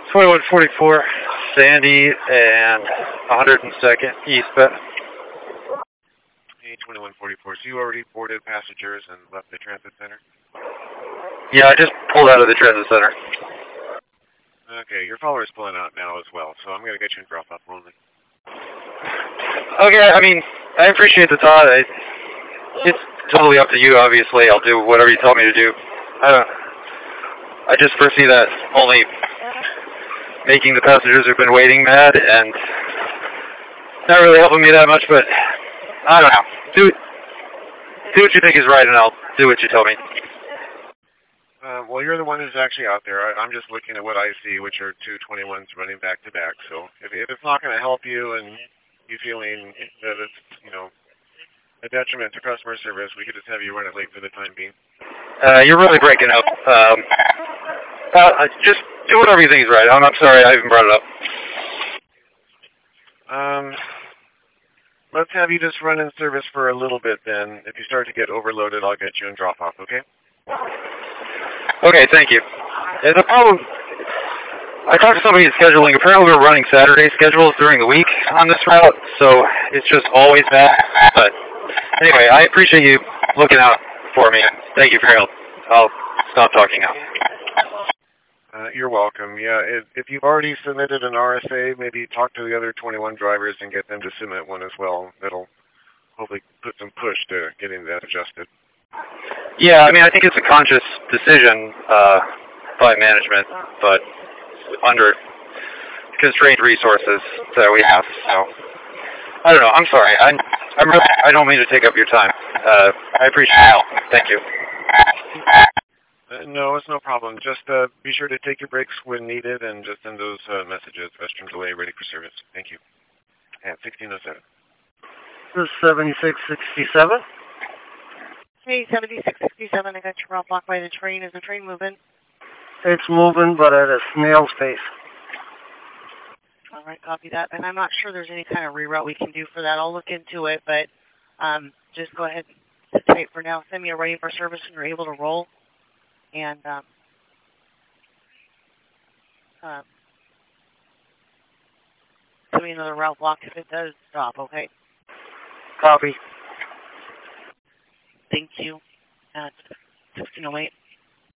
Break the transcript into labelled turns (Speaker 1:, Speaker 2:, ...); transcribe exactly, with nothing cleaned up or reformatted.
Speaker 1: twenty-one forty-four, Sandy, and one hundred second eastbound.
Speaker 2: Hey, twenty-one forty-four, so you already boarded passengers and left the transit center?
Speaker 1: Yeah, I just pulled out of the transit center.
Speaker 2: Okay, your follower's pulling out now as well, so I'm going to get you in drop-off only.
Speaker 1: Okay, I mean, I appreciate the thought. I, it's totally up to you, obviously. I'll do whatever you tell me to do. I don't... I just foresee that only making the passengers who've been waiting mad and not really helping me that much, but I don't know. Do, do what you think is right, and I'll do what you tell me.
Speaker 2: Uh, well, you're the one who's actually out there. I, I'm just looking at what I see, which are two twenty-ones running back to back. So if, if it's not going to help you and you feeling that it's, you know, a detriment to customer service, we could just have you run it late for the time being.
Speaker 1: Uh, you're really breaking up. Um, uh, just do whatever you think is right. I'm, I'm sorry, I even brought it up.
Speaker 2: Um, let's have you just run in service for a little bit then. If you start to get overloaded, I'll get you in drop-off, okay?
Speaker 1: Okay, thank you. Yeah, the problem, I talked to somebody in scheduling. Apparently we're running Saturday schedules during the week on this route, so it's just always bad. But anyway, I appreciate you looking out for me. Thank you for your help. I'll stop talking now.
Speaker 2: Uh, you're welcome. Yeah, if, if you've already submitted an R S A, maybe talk to the other twenty-one drivers and get them to submit one as well. That'll hopefully put some push to getting that adjusted.
Speaker 1: Yeah, I mean, I think it's a conscious decision uh, by management, but under constrained resources that we have. So I don't know. I'm sorry. I I'm really, I don't mean to take up your time. Uh, I appreciate your help. Thank you.
Speaker 2: Uh, no, it's no problem. Just uh, be sure to take your breaks when needed and just send those uh, messages. Restroom delay, ready for service. Thank you. At sixteen oh seven.
Speaker 3: This is seventy-six sixty-seven.
Speaker 4: Hey, seventy-six sixty-seven, I got your route blocked by the train. Is the train moving?
Speaker 3: It's moving, but at a snail's pace.
Speaker 4: All right, copy that. And I'm not sure there's any kind of reroute we can do for that. I'll look into it, but um, just go ahead and sit tight for now. Send me a ready for service and you're able to roll. And um, uh, send me another route block if it does stop, okay?
Speaker 3: Copy.
Speaker 4: Thank you. At sixteen oh eight.